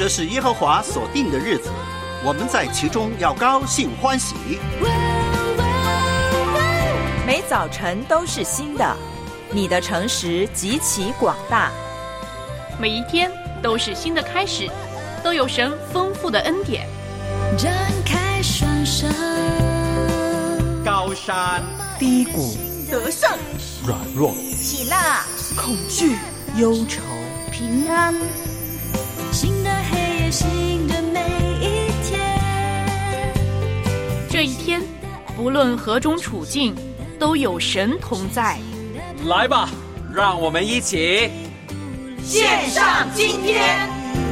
这是耶和华所定的日子，我们在其中要高兴欢喜。 每早晨都是新的，你的诚实极其广大。 每一天都是新的开始，都有神丰富的恩典。 张开双手， 高山低谷，得胜， 软弱， 喜乐，恐惧，忧愁， 平安，新的黑夜，新的每一天。 这一天，不论何种处境，都有神同在。 来吧，让我们一起献上今天。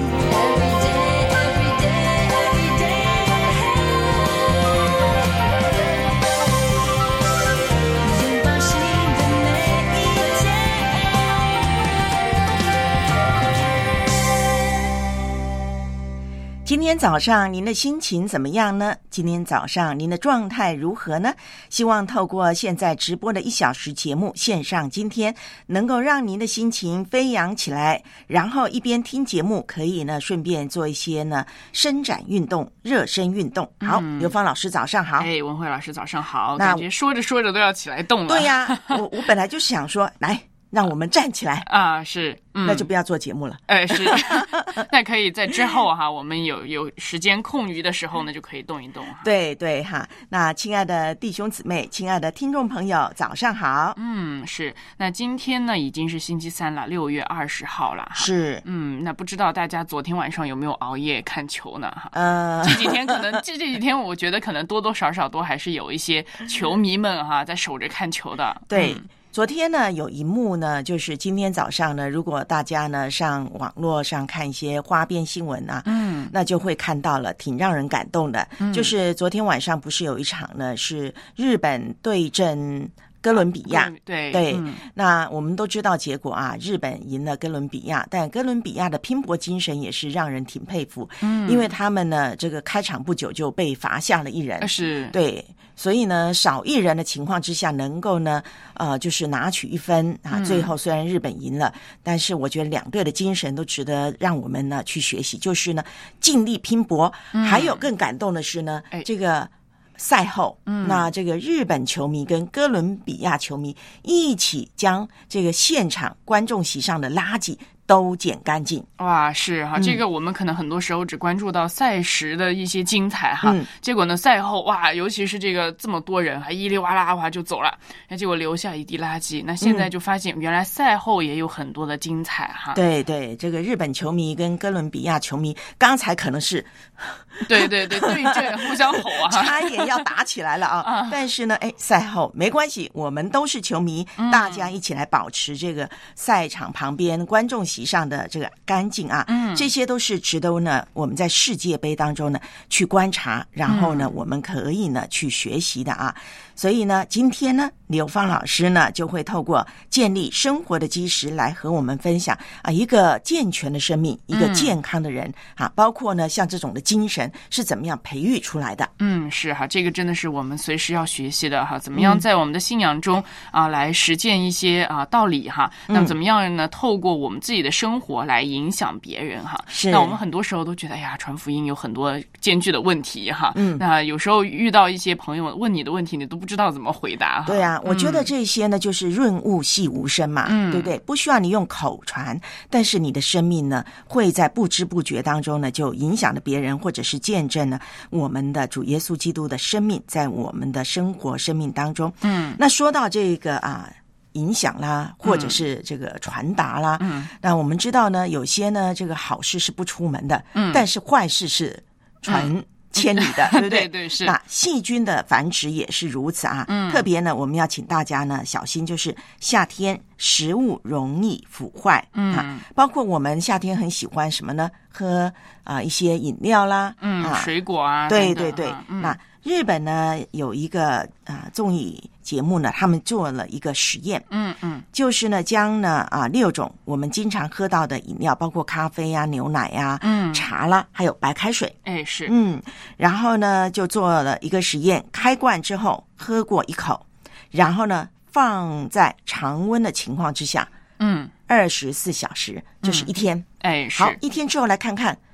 今天早上您的心情怎么样呢？今天早上您的状态如何呢？希望透过现在直播的1小时节目线上今天，能够让您的心情飞扬起来，然后一边听节目可以呢顺便做一些呢伸展运动、热身运动。好，刘芳老师早上好。 文慧老师早上好。 那感觉说着说着都要起来动了。 对呀，我本来就想说来让我们站起来啊，是， 那就不要做节目了。 是，那可以在之后哈，我们有时间空余的时候呢，就可以动一动哈。 对对哈，那亲爱的弟兄姊妹，亲爱的听众朋友，早上好。 是。那今天呢，已经是星期三了，6月20号了哈。 是， 那不知道大家昨天晚上有没有熬夜看球呢？哈，这几天，我觉得可能多多少少都还是有一些球迷们哈在守着看球的。 对。昨天呢，有一幕呢，就是今天早上呢，如果大家呢上网络上看一些花边新闻啊，那就会看到了，挺让人感动的。就是昨天晚上不是有一场呢，是日本对阵哥伦比亚，对，那我们都知道结果啊，日本赢了哥伦比亚，但哥伦比亚的拼搏精神也是让人挺佩服，因为他们呢，这个开场不久就被罚下了1人， 是， 对。所以呢，少1人的情况之下，能够呢，就是拿取1分啊。最后虽然日本赢了，但是我觉得两队的精神都值得让我们呢去学习，就是呢尽力拼搏。还有更感动的是呢，这个赛后，那这个日本球迷跟哥伦比亚球迷一起将这个现场观众席上的垃圾都捡干净。 哇，是哈，这个我们可能很多时候只关注到赛时的一些精彩哈，结果呢赛后哇，尤其是这个这么多人还稀里哗啦哇就走了，结果留下一地垃圾。那现在就发现原来赛后也有很多的精彩哈。 对对，这个日本球迷跟哥伦比亚球迷刚才可能是对阵互相吼啊， 差一点要打起来了啊。但是呢，赛后没关系，我们都是球迷，大家一起来保持这个赛场旁边观众席上的这个干净啊，这些都是值得呢我们在世界杯当中呢去观察，然后呢我们可以呢去学习的啊。所以呢，今天呢，刘芳老师呢就会透过建立生活的基石来和我们分享啊，一个健全的生命，一个健康的人啊，包括呢像这种的精神是怎么样培育出来的。 是哈，这个真的是我们随时要学习的哈，怎么样在我们的信仰中啊来实践一些道理哈，那么怎么样呢透过我们自己的生活来影响别人哈。 是， 那我们很多时候都觉得传福音有很多艰巨的问题哈，那有时候遇到一些朋友问你的问题，你都不知道怎么回答哈。 对啊，我觉得这些呢就是润物细无声嘛，对不对？不需要你用口传，但是你的生命呢会在不知不觉当中呢就影响了别人，或者是见证了我们的主耶稣基督的生命在我们的生活生命当中。那说到这个影响啦，或者是这个传达啦，那我们知道呢，有些呢这个好事是不出门的，但是坏事是传千里的，对不对？ 对，是。 那细菌的繁殖也是如此啊。特别呢，我们要请大家呢小心，就是夏天食物容易腐坏。包括我们夏天很喜欢什么呢？喝一些饮料啦， 水果啊。 对对对。那日本呢有一个综艺节目呢，他们做了一个实验，就是呢将呢6种我们经常喝到的饮料，包括咖啡啊、牛奶啊、茶啦，还有白开水， 是， 然后呢就做了一个实验，开罐之后喝过1口，然后呢放在常温的情况之下，24小时，就是1天， 是。 好，1天之后来看看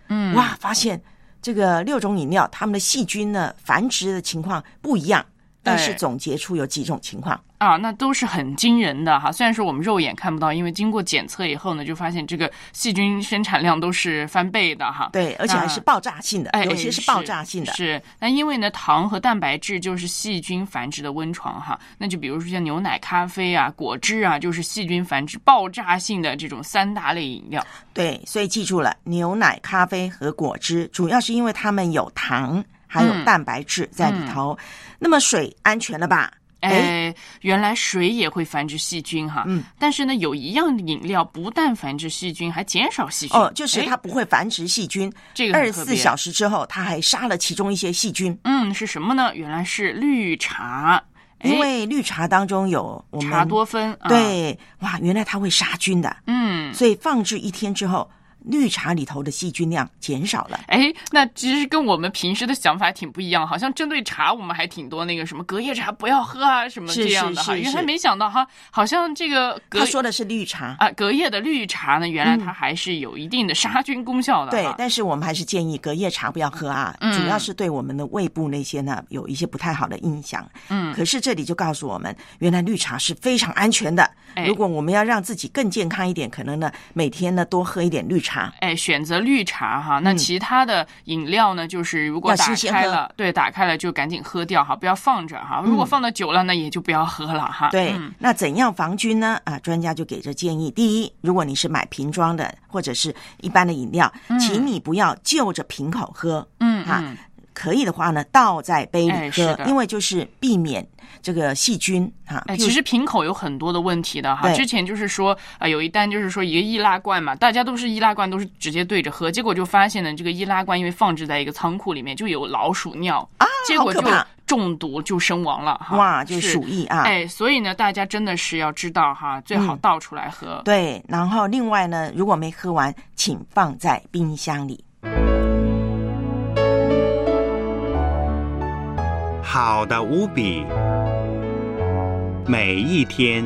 哇，发现这个6种饮料它们的细菌呢繁殖的情况不一样，但是总结出有几种情况啊，那都是很惊人的哈。虽然说我们肉眼看不到，因为经过检测以后呢，就发现这个细菌生产量都是翻倍的哈。 对，而且还是爆炸性的，有些是爆炸性的。 是，那因为呢，糖和蛋白质就是细菌繁殖的温床哈。那就比如说像牛奶、咖啡啊、果汁啊，就是细菌繁殖爆炸性的这种3大类饮料。 对，所以记住了，牛奶、咖啡和果汁，主要是因为它们有糖，还有蛋白质在里头。那么水安全了吧？ 原来水也会繁殖细菌哈，但是呢，有一样饮料不但繁殖细菌，还减少细菌。 就是它不会繁殖细菌， 这个 24小时之后，它还杀了其中一些细菌。 是什么呢？原来是绿茶。 因为绿茶当中有我们茶多酚， 对，哇，原来它会杀菌的，所以放置1天之后，绿茶里头的细菌量减少了。 那其实跟我们平时的想法挺不一样，好像针对茶我们还挺多那个什么隔夜茶不要喝啊什么这样的哈。原来没想到哈，好像这个他说的是绿茶啊，隔夜的绿茶呢，原来它还是有一定的杀菌功效的。 对，但是我们还是建议隔夜茶不要喝啊，主要是对我们的胃部那些呢有一些不太好的影响。可是这里就告诉我们，原来绿茶是非常安全的。如果我们要让自己更健康一点，可能呢每天呢多喝一点绿茶。 选择绿茶哈。那其他的饮料呢，就是如果打开了，对，打开了就赶紧喝掉哈，不要放着哈。如果放的久了，那也就不要喝了哈。 对，那怎样防菌呢？专家就给这建议：第一，如果你是买瓶装的或者是一般的饮料，请你不要就着瓶口喝。可以的话呢，倒在杯里喝，因为就是避免这个细菌哈。 其实瓶口有很多的问题的哈。之前就是说有一单就是说一个易拉罐嘛，大家都是易拉罐都是直接对着喝，结果就发现呢，这个易拉罐因为放置在一个仓库里面，就有老鼠尿结果就中毒就身亡了哈。 哇，就鼠疫啊！ 所以呢，大家真的是要知道哈，最好倒出来喝。 对，然后另外呢，如果没喝完，请放在冰箱里。 好的无比，每一天。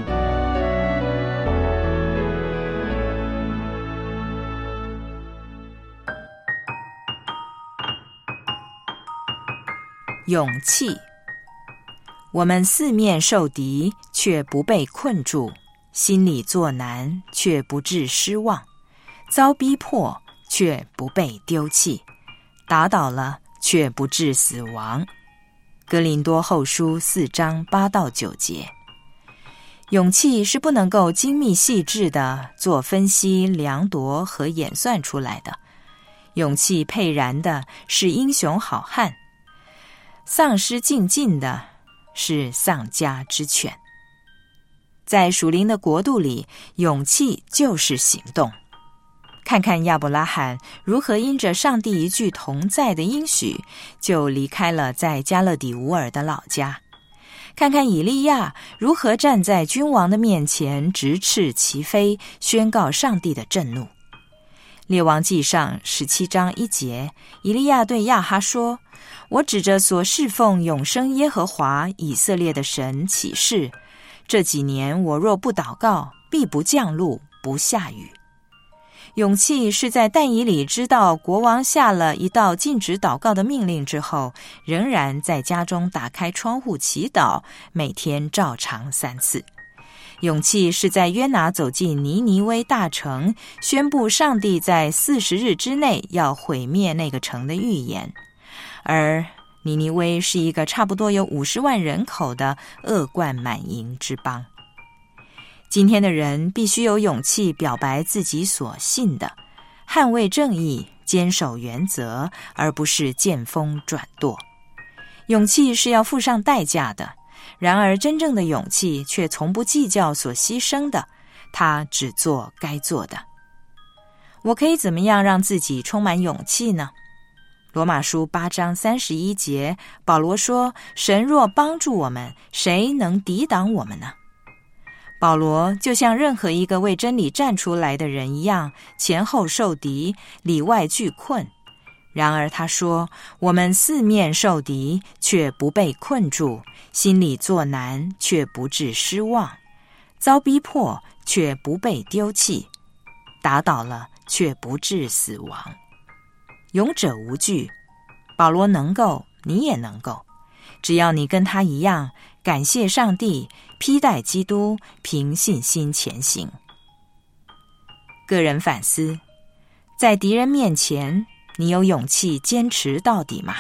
勇气。我们四面受敌，却不被困住；心里作难，却不致失望；遭逼迫，却不被丢弃；打倒了，却不致死亡。哥林多后书4章8到9节。勇气是不能够精密细致的做分析、量度和演算出来的。勇气沛然的是英雄好汉，丧失静静的是丧家之犬。在属灵的国度里，勇气就是行动。看看亚伯拉罕如何因着上帝一句同在的应许，就离开了在加勒底乌尔的老家。看看以利亚如何站在君王的面前，直斥其非，宣告上帝的震怒。列王纪上17章1节，以利亚对亚哈说：我指着所侍奉永生耶和华以色列的神起誓，这几年我若不祷告，必不降露，不下雨。勇气是在但以理知道国王下了一道禁止祷告的命令之后，仍然在家中打开窗户祈祷，每天照常3次。勇气是在约拿走进尼尼微大城，宣布上帝在40日之内要毁灭那个城的预言。而尼尼微是一个差不多有50万人口的恶贯满盈之邦。今天的人必须有勇气表白自己所信的，捍卫正义，坚守原则，而不是见风转舵。勇气是要付上代价的，然而真正的勇气却从不计较所牺牲的，他只做该做的。我可以怎么样让自己充满勇气呢？罗马书8章31节，保罗说：神若帮助我们，谁能抵挡我们呢？保罗就像任何一个为真理站出来的人一样，前后受敌，里外俱困。然而他说，我们四面受敌，却不被困住；心里作难，却不致失望；遭逼迫，却不被丢弃；打倒了，却不致死亡。 勇者无惧。保罗能够，你也能够，只要你跟他一样，感谢上帝，披戴基督，凭信心前行。个人反思，在敌人面前，你有勇气坚持到底吗？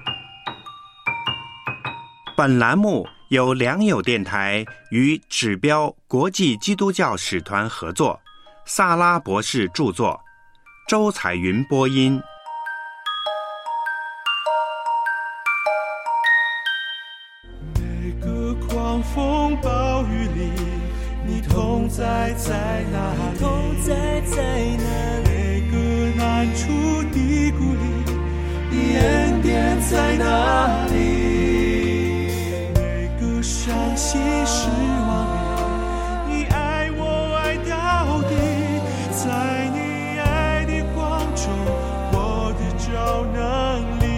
本栏目由良友电台与指标国际基督教使团合作，萨拉博士著作，周彩云播音。 每个狂风暴雨里，你同在在哪里？每个难处低谷里，你恩典在哪里？伤心失望里，你爱我爱到底，在你爱的光中，我的超能力。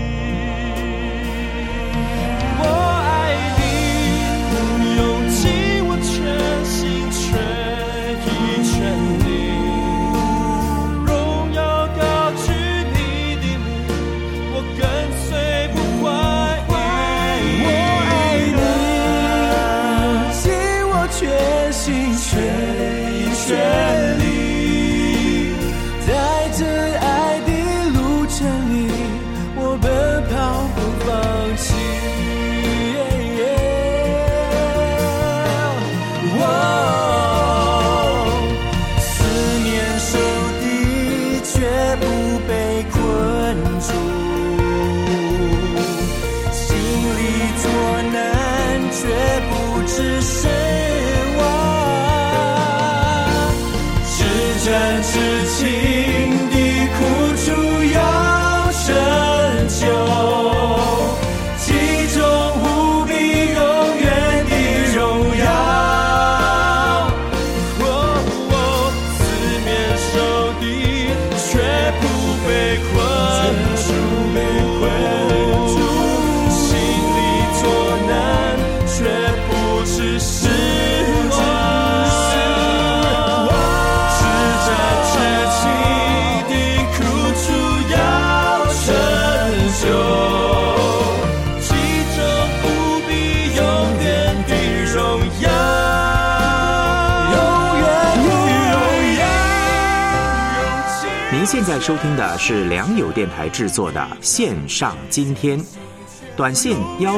我爱你，用尽我全心全意全力，荣耀高举你的名，我跟随不怀疑。全心全意全力，在这爱的路程里，我奔跑不放弃。四面受敌却不被困住，心里作难却不只是真挚情的苦楚要拯救，其中无比永远的荣耀。四面受敌却不被困住，心里作难却不只是现在收听的是良友电台制作的线上今天，短信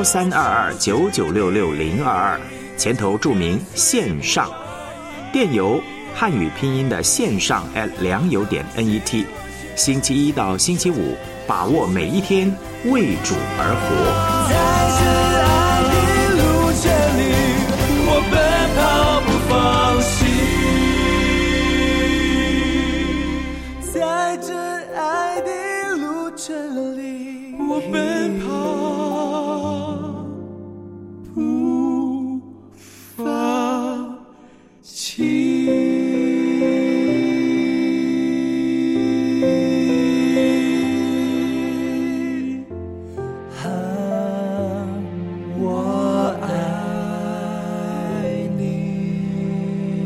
1322996622，前头注明线上，电邮汉语拼音的线上@良友.net，星期一到星期五，把握每一天，为主而活。 在这爱的路程里，我奔跑不放弃。在这爱的路程里，我奔跑不放弃。我爱你。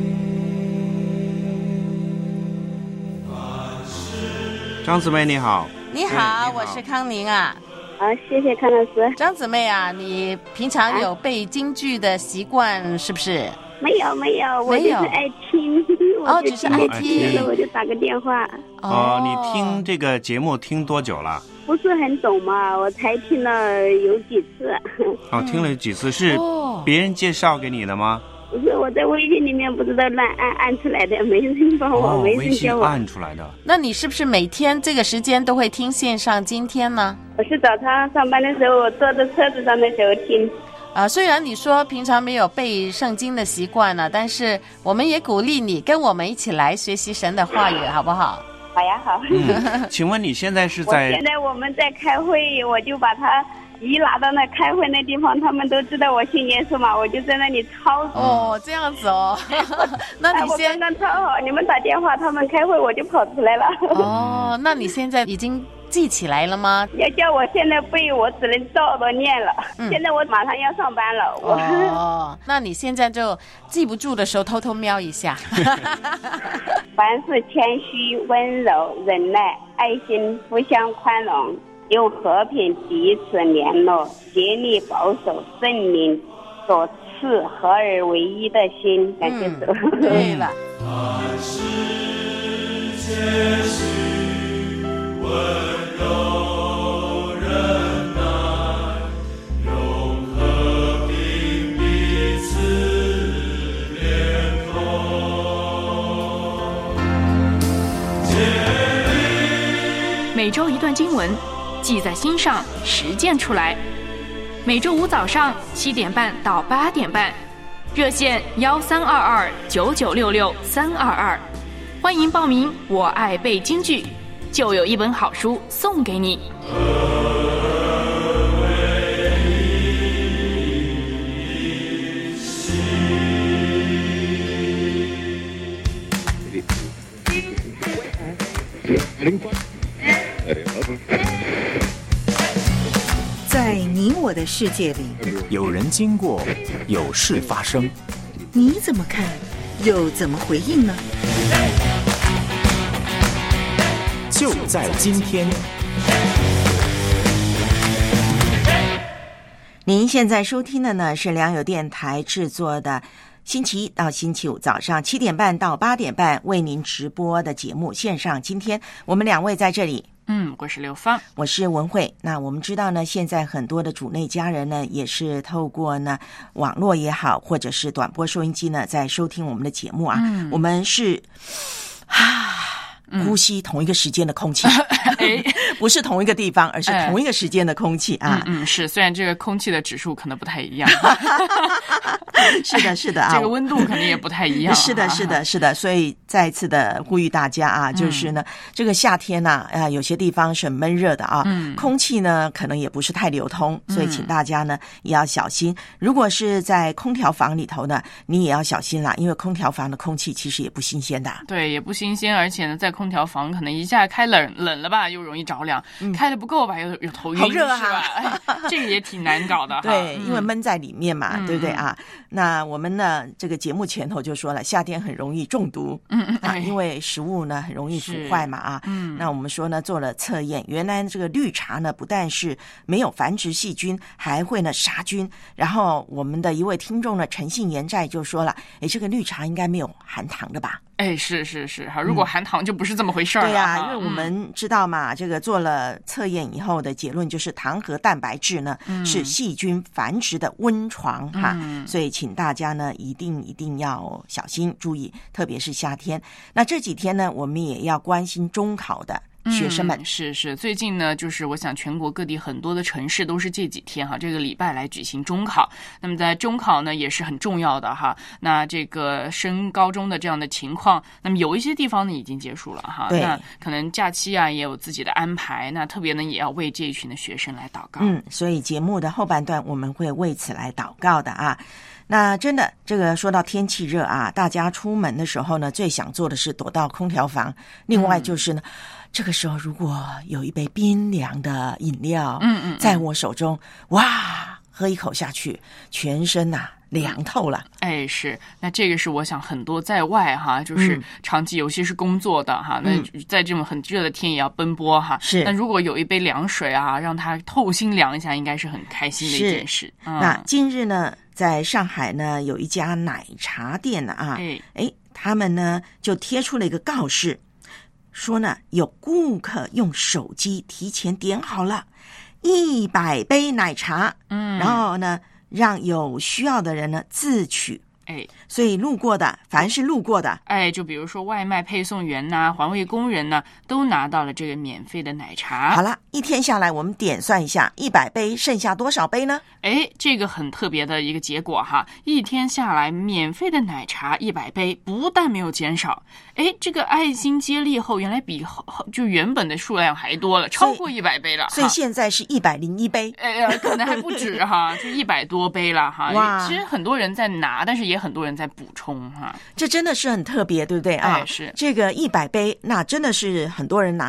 张姊妹你好。 你好，我是康宁啊。 谢谢康老师。 张姊妹啊，你平常有背京剧的习惯是不是？ 没有，我就是爱听。 只是爱听， 我就打个电话。 你听这个节目听多久了？ 不是很懂嘛，我才听了有几次。 听了几次，是别人介绍给你的吗？ 不是，我在微信里面不知道乱按出来的，没人帮我，没人教我。 微信按出来的。 那你是不是每天这个时间都会听线上今天呢？ 我是早上上班的时候，我坐在车子上的时候听。 虽然你说平常没有背圣经的习惯呢，但是我们也鼓励你跟我们一起来学习神的话语，好不好？ 好呀，好。 请问你现在是在？ 现在我们在开会，我就把它一拿到那开会那地方，他们都知道我信耶稣嘛，我就在那里抄。 这样子哦。那你我刚刚抄好，你们打电话，他们开会，我就跑出来了。 那你现在已经记起来了吗？ 要叫我现在背，我只能照着念了。现在我马上要上班了。 哦，那你现在就记不住的时候偷偷瞄一下。 凡事谦虚、温柔、忍耐、爱心，互相宽容，用和平彼此联络，竭力保守圣灵所赐合而为一的心。感谢主。 对了。 凡事谦虚、温柔、忍耐，用和平彼此联络。 每周一段经文，记在心上，实践出来。每周五早上7点半到8点半，热线13229966-322，欢迎报名。我爱背京剧，就有一本好书送给你。 在你我的世界里， 有人经过，有事发生， 你怎么看，又怎么回应呢？ 就在今天。 您现在收听的呢是良友电台制作的星期一到星期五早上7点半到8点半为您直播的节目线上。今天我们2位在这里。 我是刘芳， 我是文慧。那我们知道呢，现在很多的主内家人呢，也是透过呢网络也好，或者是短波收音机呢，在收听我们的节目啊。我们是呼吸同一个时间的空气，不是同一个地方，而是同一个时间的空气啊。 是，虽然这个空气的指数可能不太一样， 是的，是的啊， 这个温度可能也不太一样。 是的，是的，是的。所以再次的呼吁大家啊，就是呢，这个夏天呢，有些地方是很闷热的啊，空气呢可能也不是太流通，所以请大家呢也要小心。如果是在空调房里头呢，你也要小心啦，因为空调房的空气其实也不新鲜的。 对，也不新鲜，而且呢，在空调房可能一下开冷了吧，又容易着凉；开的不够吧，又头晕， 好热啊， 是吧？这个也挺难搞的。 对，因为闷在里面嘛，对不对啊？那我们呢，这个节目前头就说了，夏天很容易中毒，因为食物呢很容易腐坏嘛啊。那我们说呢，做了测验，原来这个绿茶呢，不但是没有繁殖细菌，还会呢杀菌。然后我们的一位听众呢，诚信言在就说了，这个绿茶应该没有含糖的吧？ 是哈，如果含糖就不是这么回事儿了。 对呀，因为我们知道嘛，这个做了测验以后的结论就是糖和蛋白质呢是细菌繁殖的温床哈，所以请大家呢一定要小心注意，特别是夏天。那这几天呢，我们也要关心中考的学生们。 是，最近呢，就是我想全国各地很多的城市都是这几天哈，这个礼拜来举行中考。那么在中考呢也是很重要的哈。那这个升高中的这样的情况，那么有一些地方呢已经结束了哈。那可能假期啊也有自己的安排。那特别呢也要为这一群的学生来祷告。 所以节目的后半段我们会为此来祷告的啊。那真的，这个说到天气热啊，大家出门的时候呢，最想做的是躲到空调房。另外就是呢，这个时候如果有一杯冰凉的饮料，在我手中，哇，喝一口下去，全身凉透了。 是，那这个是我想很多在外哈，就是长期尤其是工作的哈，那在这种很热的天也要奔波哈。 是， 那如果有一杯凉水啊，让他透心凉一下，应该是很开心的一件事。 那今日呢，在上海呢有一家奶茶店他们呢就贴出了一个告示，说呢有顾客用手机提前点好了100杯奶茶，然后呢让有需要的人呢自取。所以凡是路过的， 就比如说外卖配送员呐、环卫工人呢，都拿到了这个免费的奶茶。 好了，一天下来，我们点算一下，100杯剩下多少杯呢？ 这个很特别的一个结果哈，一天下来，免费的奶茶100杯，不但没有减少，这个爱心接力后，原来比就原本的数量还多了，超过100杯了。 所以现在是101杯， 可能还不止哈，就100多杯了哈。 哇， 其实很多人在拿，但是也很多人在补充哈。 这真的是很特别，对不对啊？ 是这个100杯，那真的是很多人拿。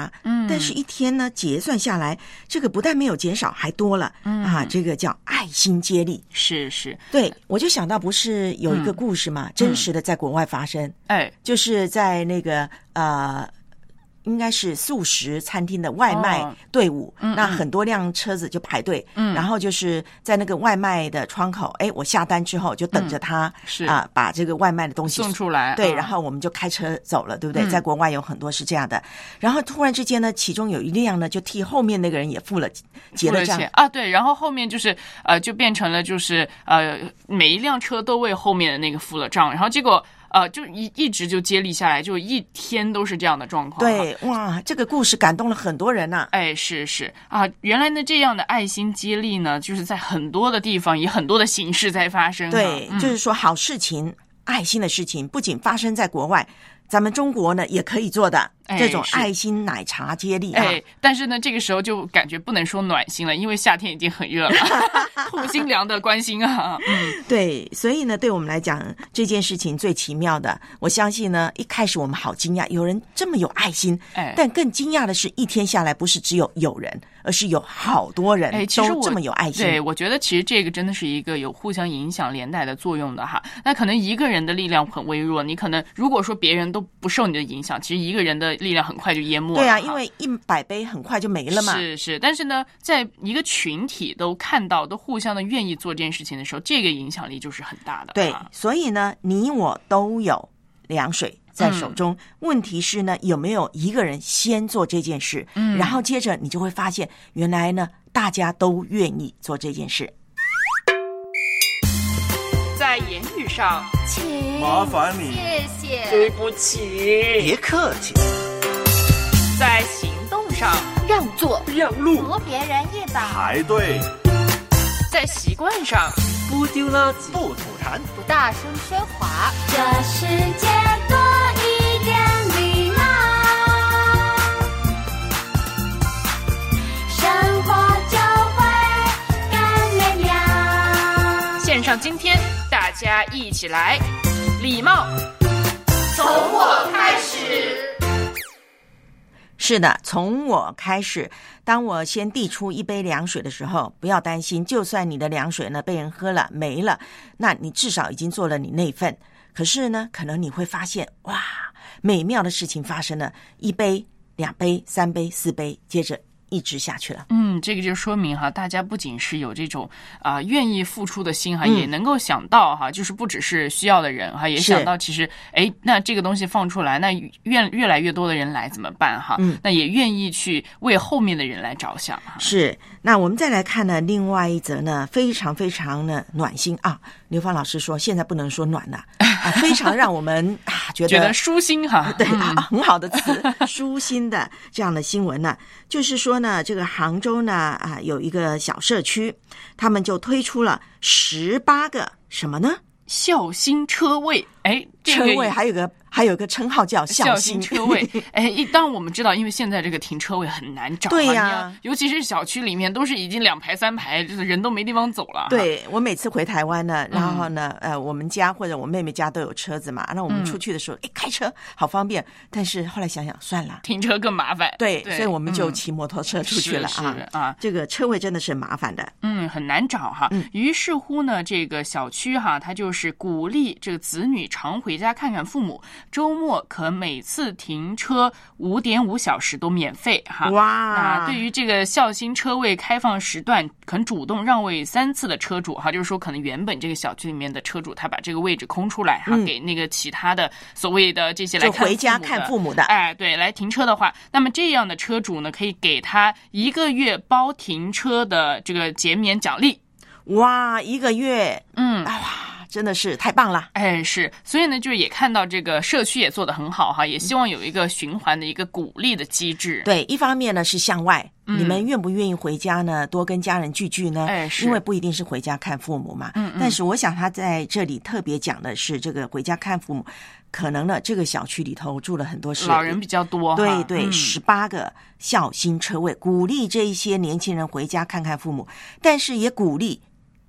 但是一天呢结算下来，这个不但没有减少，还多了这个叫爱心接力。 是， 对，我就想到不是有一个故事嘛，真实的在国外发生，就是在那个应该是素食餐厅的外卖队伍，那很多辆车子就排队，然后就是在那个外卖的窗口，我下单之后就等着他把这个外卖的东西送出来， 对，然后我们就开车走了，对不对？在国外有很多是这样的，然后突然之间呢，其中有一辆呢就替后面那个人也结了账啊，对，然后后面就是就变成了就是每一辆车都为后面的那个付了账，然后结果就一直就接力下来，就一天都是这样的状况。 对，哇，这个故事感动了很多人呐。 是啊，原来呢这样的爱心接力呢，就是在很多的地方以很多的形式在发生。 对，就是说好事情、爱心的事情，不仅发生在国外，咱们中国呢也可以做的。这种爱心奶茶接力但是呢这个时候就感觉不能说暖心了，因为夏天已经很热了透心凉的关心啊。 对，所以呢对我们来讲这件事情最奇妙的，我相信呢一开始我们好惊讶有人这么有爱心，但更惊讶的是一天下来不是只有人，而是有好多人都这么有爱心。 对，我觉得其实这个真的是一个有互相影响连带的作用的哈。那可能一个人的力量很微弱，你可能如果说别人都不受你的影响，其实一个人的力量很快就淹没了。 对啊，因为100杯很快就没了嘛。 是，但是呢，在一个群体都看到、都互相的愿意做这件事情的时候，这个影响力就是很大的。 对，所以呢，你我都有凉水在手中，问题是呢，有没有一个人先做这件事？然后接着你就会发现，原来呢，大家都愿意做这件事。 在言语上， 请麻烦你， 谢谢， 对不起， 别客气。 在行动上， 让座让路， 和别人一把， 排队， 在习惯上， 不丢垃圾， 不吐痰， 不大声喧哗，这世界多一点礼貌，生活就会更美妙。 线上今天大家一起来，礼貌从我开始。 是的，从我开始。当我先递出一杯凉水的时候，不要担心，就算你的凉水呢被人喝了没了，那你至少已经做了你那份。可是呢，可能你会发现，哇，美妙的事情发生了，1杯、2杯、3杯、4杯，接着一直下去了。 这个就说明哈，大家不仅是有这种愿意付出的心哈，也能够想到哈，就是不只是需要的人哈，也想到其实那这个东西放出来，那越来越多的人来怎么办哈？那也愿意去为后面的人来着想哈。 是，那我们再来看呢，另外一则呢，非常非常的暖心啊。刘芳老师说，现在不能说暖了非常让我们觉得舒心哈。 对很好的词，舒心的这样的新闻呢，就是说呢，这个杭州呢有一个小社区，他们就推出了18个什么呢？ 孝心车位。 车位还有个称号叫孝心车位。当然我们知道，因为现在这个停车位很难找， 对呀， 尤其是小区里面都是已经2排3排，就是人都没地方走了。 对，我每次回台湾呢，然后呢，我们家或者我妹妹家都有车子嘛，那我们出去的时候，开车好方便，但是后来想想算了， 停车更麻烦。 对，所以我们就骑摩托车出去了啊。这个车位真的是麻烦的， 很难找哈。于是乎呢，这个小区哈，它就是鼓励这个子女常回家看看父母，周末可每次停车5.5小时都免费哈。 哇！ 那对于这个孝心车位开放时段，肯主动让位3次的车主哈，就是说可能原本这个小区里面的车主他把这个位置空出来哈，给那个其他的所谓的这些来看就回家看父母的， 对，来停车的话，那么这样的车主呢，可以给他1个月包停车的这个减免奖励。 哇，1个月，真的是太棒了。 是，所以呢，就是也看到这个社区也做得很好哈，也希望有一个循环的一个鼓励的机制。 对，一方面呢是向外，你们愿不愿意回家呢？多跟家人聚聚呢？因为不一定是回家看父母嘛。但是我想他在这里特别讲的是这个回家看父母，可能呢这个小区里头住了很多老人比较多。 对，18个孝心车位，鼓励这一些年轻人回家看看父母，但是也鼓励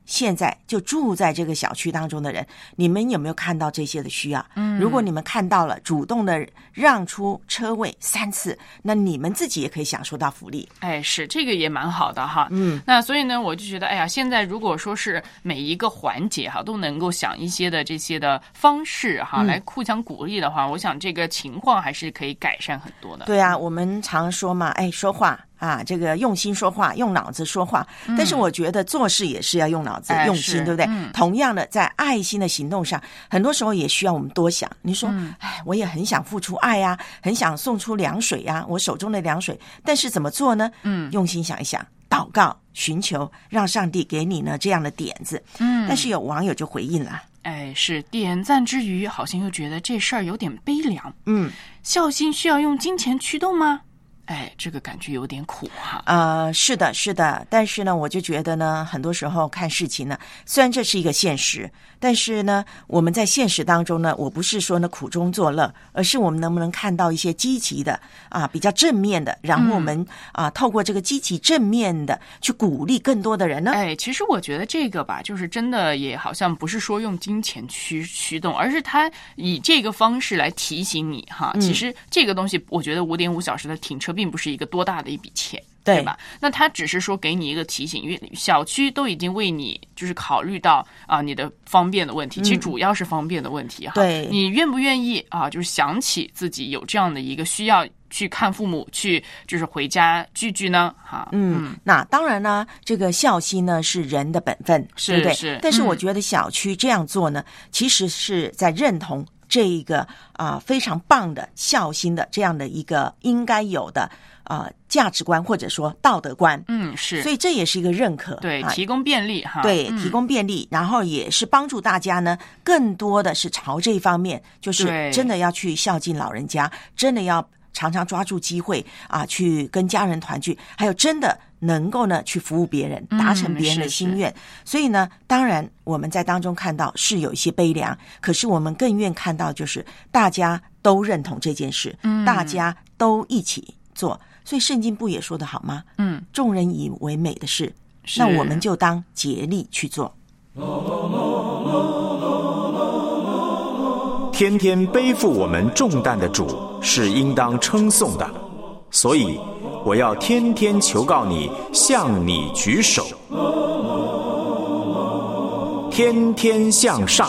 现在就住在这个小区当中的人，你们有没有看到这些的需要？如果你们看到了，主动的让出车位3次，那你们自己也可以享受到福利。 是这个也蛮好的哈。那所以呢，我就觉得，现在如果说是每一个环节哈都能够想一些的这些的方式哈，来互相鼓励的话，我想这个情况还是可以改善很多的。 对啊，我们常说嘛，说话啊，这个用心说话，用脑子说话。但是我觉得做事也是要用脑子、用心，对不对？同样的，在爱心的行动上，很多时候也需要我们多想。你说，我也很想付出爱啊，很想送出凉水啊，我手中的凉水，但是怎么做呢？用心想一想，祷告，寻求，让上帝给你呢这样的点子。但是有网友就回应了。 是点赞之余，好像又觉得这事儿有点悲凉。孝心需要用金钱驱动吗？这个感觉有点苦哈。 是的，是的。但是呢，我就觉得呢，很多时候看事情呢，虽然这是一个现实，但是呢，我们在现实当中呢，我不是说呢苦中作乐，而是我们能不能看到一些积极的比较正面的，然后我们透过这个积极正面的去鼓励更多的人呢？ 其实我觉得这个吧，就是真的也好像不是说用金钱驱动，而是他以这个方式来提醒你哈。其实这个东西，我觉得5.5小时的停车并不是一个多大的一笔钱。对吧？那他只是说给你一个提醒，因为小区都已经为你就是考虑到你的方便的问题，其实主要是方便的问题哈。 对， 你愿不愿意就是想起自己有这样的一个需要去看父母，去就是回家聚聚呢？ 那当然呢，这个孝心呢是人的本分，对不对？ 是。 但是我觉得小区这样做呢，其实是在认同这一个非常棒的孝心的这样的一个应该有的价值观或者说道德观。 是。 所以这也是一个认可， 对，提供便利哈。 对，提供便利，然后也是帮助大家呢，更多的是朝这一方面，就是真的要去孝敬老人家，真的要常常抓住机会去跟家人团聚，还有真的能够呢去服务别人，达成别人的心愿。所以呢，当然我们在当中看到是有一些悲凉，可是我们更愿看到就是大家都认同这件事，大家都一起做。所以圣经不也说得好吗？众人以为美的事，那我们就当竭力去做。 天天背负我们重担的主是应当称颂的，所以我要天天求告你，向你举手，天天向上。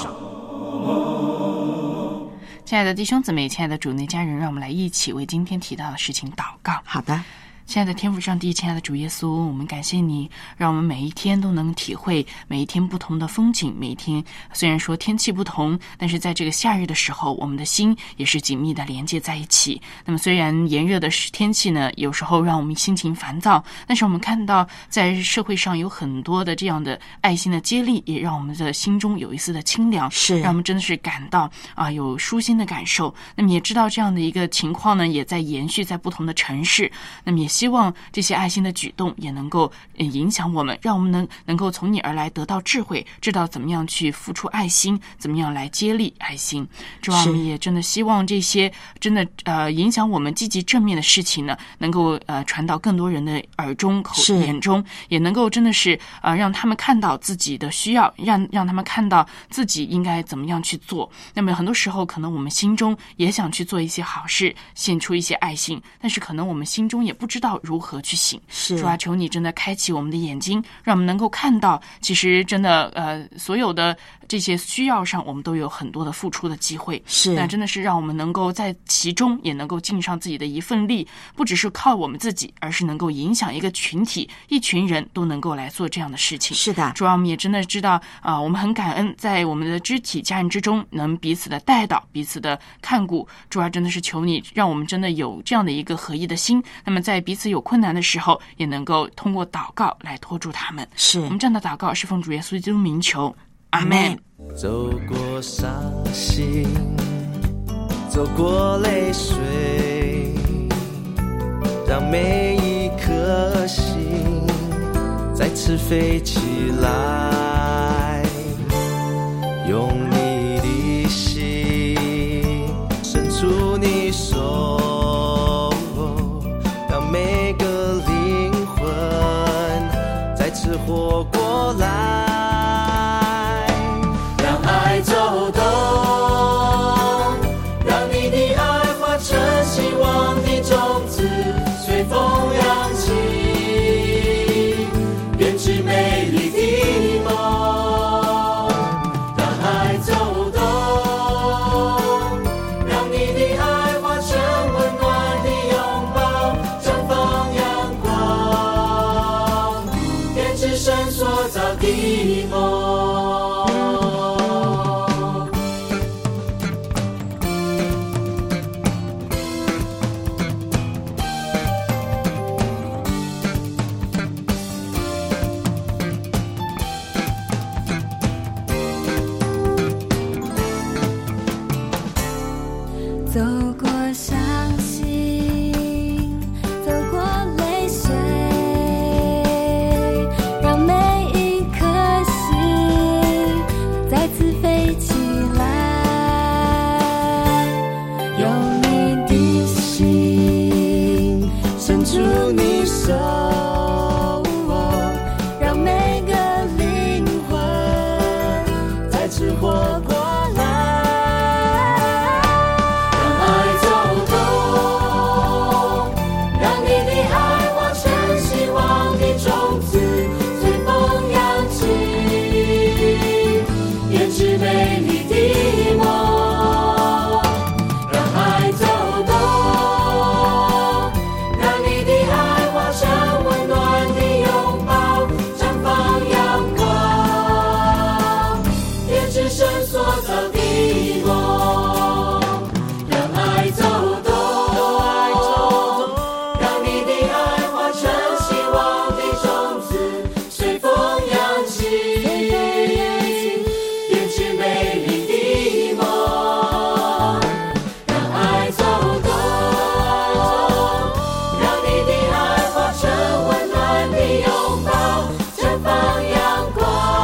亲爱的弟兄姊妹，亲爱的主内家人，让我们来一起为今天提到的事情祷告。 好的。 亲爱的天父上帝，亲爱的主耶稣，我们感谢你，让我们每一天都能体会每一天不同的风景。每一天虽然说天气不同，但是在这个夏日的时候，我们的心也是紧密的连接在一起。那么虽然炎热的天气呢，有时候让我们心情烦躁，但是我们看到在社会上有很多的这样的爱心的接力，也让我们的心中有一丝的清凉， 是让我们真的是感到有舒心的感受。那么也知道这样的一个情况呢，也在延续在不同的城市。那么也希望这些爱心的举动也能够影响我们，让我们能够从你而来得到智慧，知道怎么样去付出爱心，怎么样来接力爱心。主要我们也真的希望这些真的影响我们积极正面的事情呢，能够传到更多人的耳中眼中，也能够真的是让他们看到自己的需要，让他们看到自己应该怎么样去做。那么很多时候可能我们心中也想去做一些好事，献出一些爱心，但是可能我们心中也不知道如何去行。主啊，求你真的开启我们的眼睛，让我们能够看到其实真的所有的这些需要上，我们都有很多的付出的机会。那真的是让我们能够在其中也能够尽上自己的一份力，不只是靠我们自己，而是能够影响一个群体，一群人都能够来做这样的事情。 是的， 主啊，我们也真的知道我们很感恩在我们的肢体家人之中能彼此的带导，彼此的看顾。主啊，真的是求你让我们真的有这样的一个合一的心，那么在彼此有困难的时候也能够通过祷告来托住他们。我们这样的祷告是奉主耶稣基督名求，阿们。 走过伤心，走过泪水，让每一颗心再次飞起来，用你的心伸出你手，让每个灵魂再次活过来。 你手，让每个灵魂再次活过来，让爱走动，让你的爱化成希望的种子，随风扬起，编织美丽的梦。让爱走动，让你的爱化成温暖的拥抱，绽放阳光，编织神所造的梦。让爱走动，让你的爱化成希望的种子，随风扬起，编织美丽的梦。让爱走动，让你的爱化成温暖的拥抱，绽放阳光，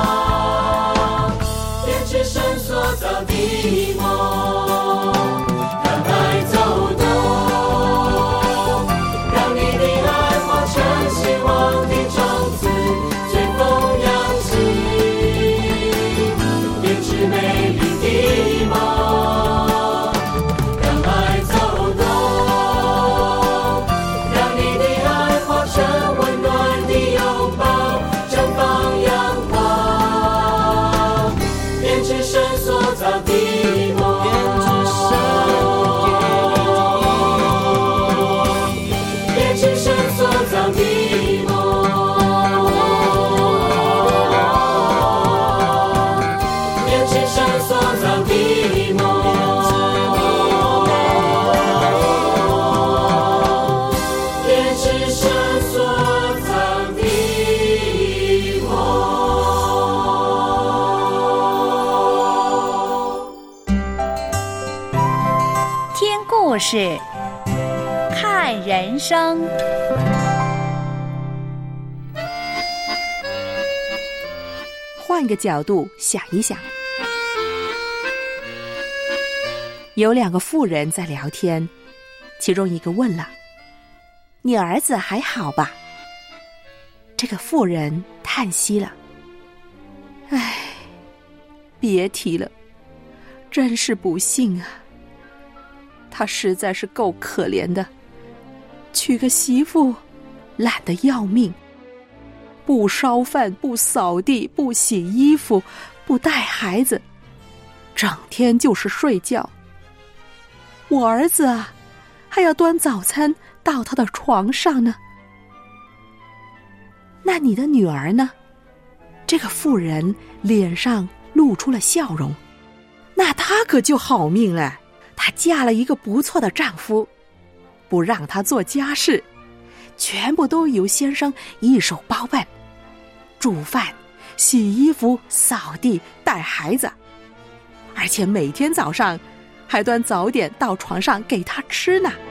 编织神所造的梦。让爱走动，让你的爱化成希望的种子，随风扬起，编织美丽的梦。让爱走动，让你的爱化成温暖的拥抱，绽放阳光，编织神所造的梦。编织神所造的梦。编织神所造的梦。编织神所造的梦。 听故事，看人生。 换个角度想一想，有两个妇人在聊天，其中一个问了：“你儿子还好吧？”这个妇人叹息了：“唉，别提了，真是不幸啊。他实在是够可怜的，娶个媳妇懒得要命，不烧饭，不扫地，不洗衣服，不带孩子，整天就是睡觉。我儿子啊，还要端早餐到他的床上呢。那你的女儿呢？”这个妇人脸上露出了笑容。那她可就好命了，她嫁了一个不错的丈夫，不让她做家事，全部都由先生一手包办，煮饭、洗衣服、扫地、带孩子，而且每天早上还端早点到床上给她吃呢。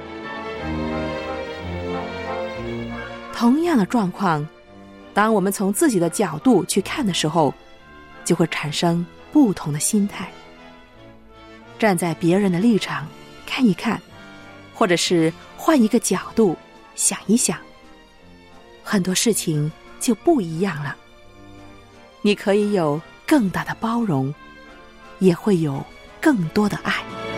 同样的状况，当我们从自己的角度去看的时候，就会产生不同的心态。站在别人的立场看一看，或者是换一个角度想一想，很多事情就不一样了。你可以有更大的包容，也会有更多的爱。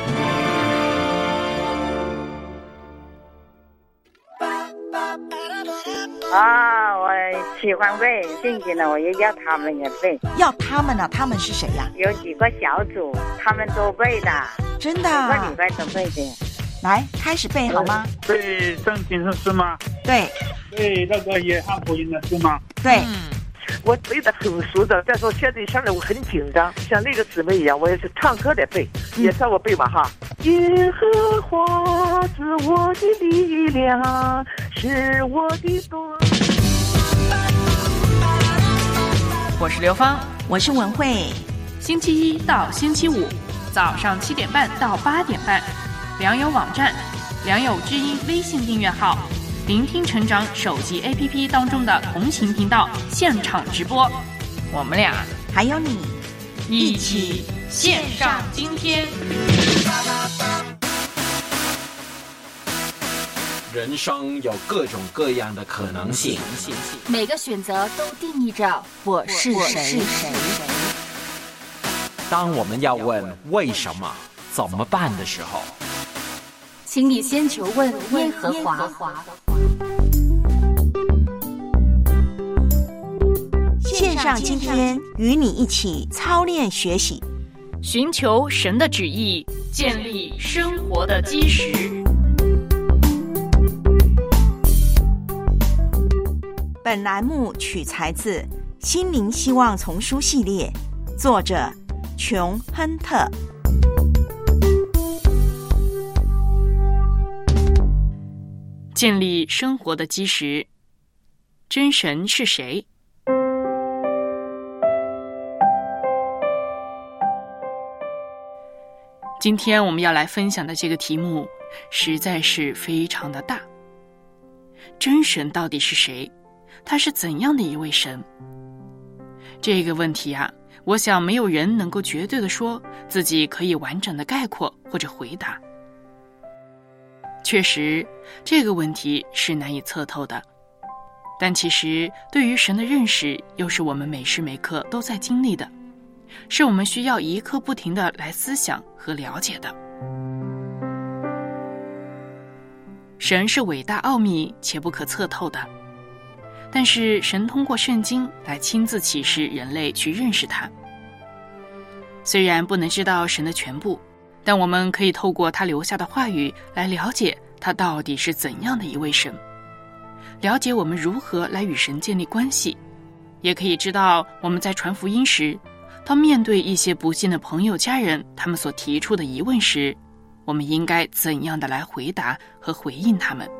啊，我喜欢背，进去了我也要他们也背。 要他们呢？他们是谁呀？ 有几个小组，他们都背的。 真的？ 每个礼拜都背的。 来，开始背好吗？ 背圣经的是吗？ 对。 背那个约翰福音的是吗？ 对。 我背得很熟的，再说现在上来我很紧张，像那个姊妹一样，我也是唱歌来背，也算我背吧哈。耶和华是我的力量，是我的盾。 我是刘芳， 我是文慧。 星期一到星期五早上7点半到8点半，良友网站、良友知音微信订阅号、聆听成长手机 APP 当中的同行频道现场直播，我们俩还有你一起线上今天。 人生有各种各样的可能性， 每个选择都定义着我是谁。 当我们要问为什么、怎么办的时候， 请你先求问耶和华。 线上今天与你一起操练学习， 寻求神的旨意，建立生活的基石。 本栏目取材自《心灵希望丛书》系列，作者琼·亨特。 建立生活的基石，真神是谁？今天我们要来分享的这个题目实在是非常的大。真神到底是谁？他是怎样的一位神？这个问题啊，我想没有人能够绝对的说自己可以完整的概括或者回答。确实，这个问题是难以测透的，但其实对于神的认识又是我们每时每刻都在经历的，是我们需要一刻不停的来思想和了解的。神是伟大奥秘且不可测透的，但是神通过圣经来亲自启示人类去认识他。虽然不能知道神的全部，但我们可以透过他留下的话语来了解他到底是怎样的一位神，了解我们如何来与神建立关系，也可以知道我们在传福音时，当面对一些不信的朋友家人他们所提出的疑问时，我们应该怎样的来回答和回应他们。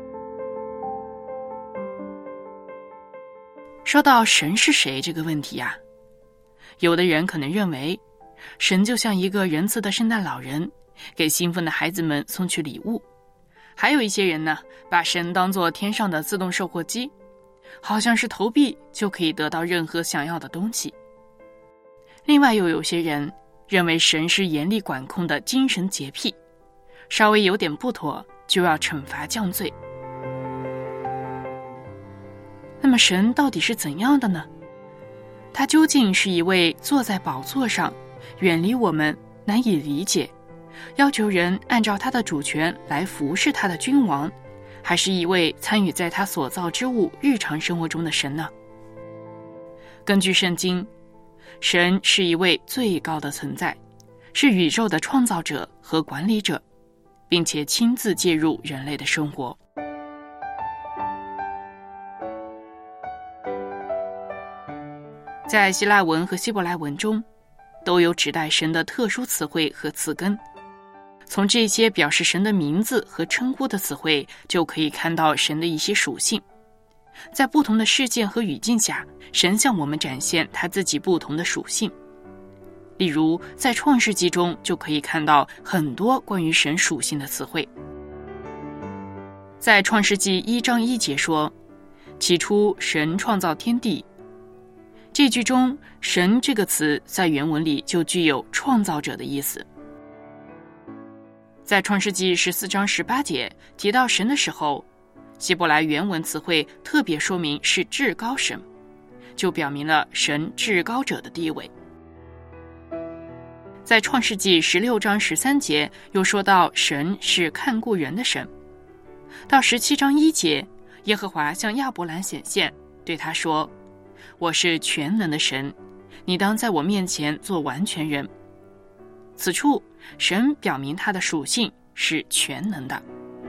说到神是谁这个问题啊，有的人可能认为神就像一个仁慈的圣诞老人，给兴奋的孩子们送去礼物。还有一些人呢，把神当作天上的自动售货机，好像是投币就可以得到任何想要的东西。另外又有些人认为神是严厉管控的精神洁癖，稍微有点不妥就要惩罚降罪。那么神到底是怎样的呢？他究竟是一位坐在宝座上，远离我们难以理解，要求人按照他的主权来服侍他的君王，还是一位参与在他所造之物日常生活中的神呢？根据圣经，神是一位最高的存在，是宇宙的创造者和管理者，并且亲自介入人类的生活。在希腊文和希伯来文中，都有指代神的特殊词汇和词根。从这些表示神的名字和称呼的词汇，就可以看到神的一些属性。在不同的事件和语境下，神向我们展现他自己不同的属性。例如，在创世纪中就可以看到很多关于神属性的词汇。在创世纪1章1节说，起初神创造天地。这句中神这个词在原文里就具有创造者的意思。在创世纪14章18节提到神的时候，希伯来原文词汇特别说明是至高神，就表明了神至高者的地位。在创世纪16章13节又说到神是看顾人的神。到17章1节，耶和华向亚伯兰显现，对他说，我是全能的神，你当在我面前做完全人。此处神表明他的属性是全能的。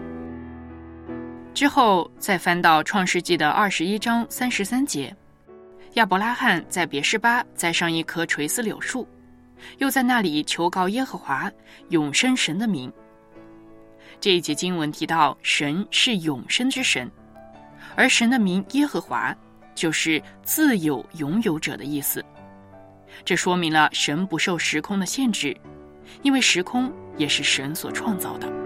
之后再翻到创世纪的21章33节，亚伯拉罕在别是巴栽上一棵垂丝柳树，又在那里求告耶和华永生神的名。这一节经文提到神是永生之神，而神的名耶和华就是自有拥有者的意思。这说明了神不受时空的限制，因为时空也是神所创造的。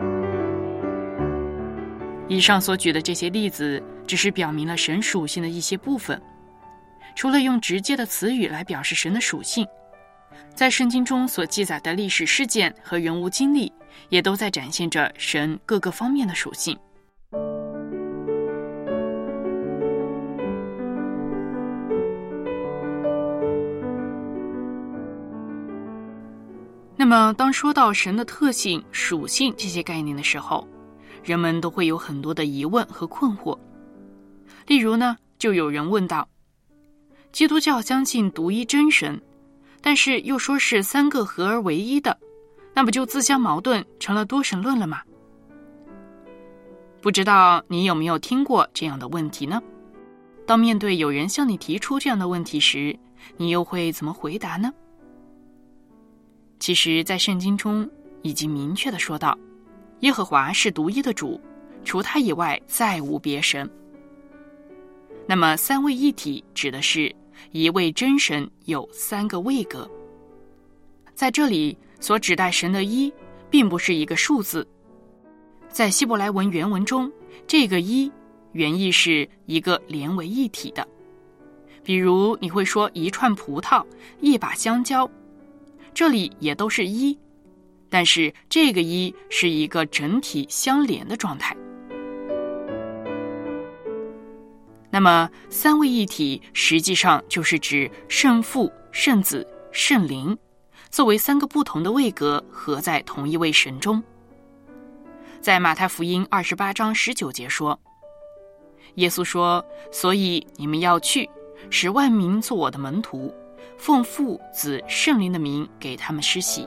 以上所举的这些例子只是表明了神属性的一些部分。除了用直接的词语来表示神的属性，在圣经中所记载的历史事件和人物经历也都在展现着神各个方面的属性。 那么当说到神的特性、属性这些概念的时候，人们都会有很多的疑问和困惑。例如呢，就有人问到，基督教相信独一真神，但是又说是三个合而为一的，那不就自相矛盾，成了多神论了吗？不知道你有没有听过这样的问题呢？当面对有人向你提出这样的问题时，你又会怎么回答呢？其实在圣经中已经明确地说到，耶和华是独一的主，除他以外再无别神。那么三位一体指的是一位真神有三个位格。在这里所指代神的一并不是一个数字，在希伯来文原文中，这个一原意是一个连为一体的。比如你会说一串葡萄，一把香蕉，这里也都是一，但是这个一是一个整体相连的状态。那么三位一体实际上就是指圣父、圣子、圣灵作为三个不同的位格合在同一位神中。在马太福音28章19节说，耶稣说，所以你们要去，使万民做我的门徒，奉父子圣灵的名给他们施洗。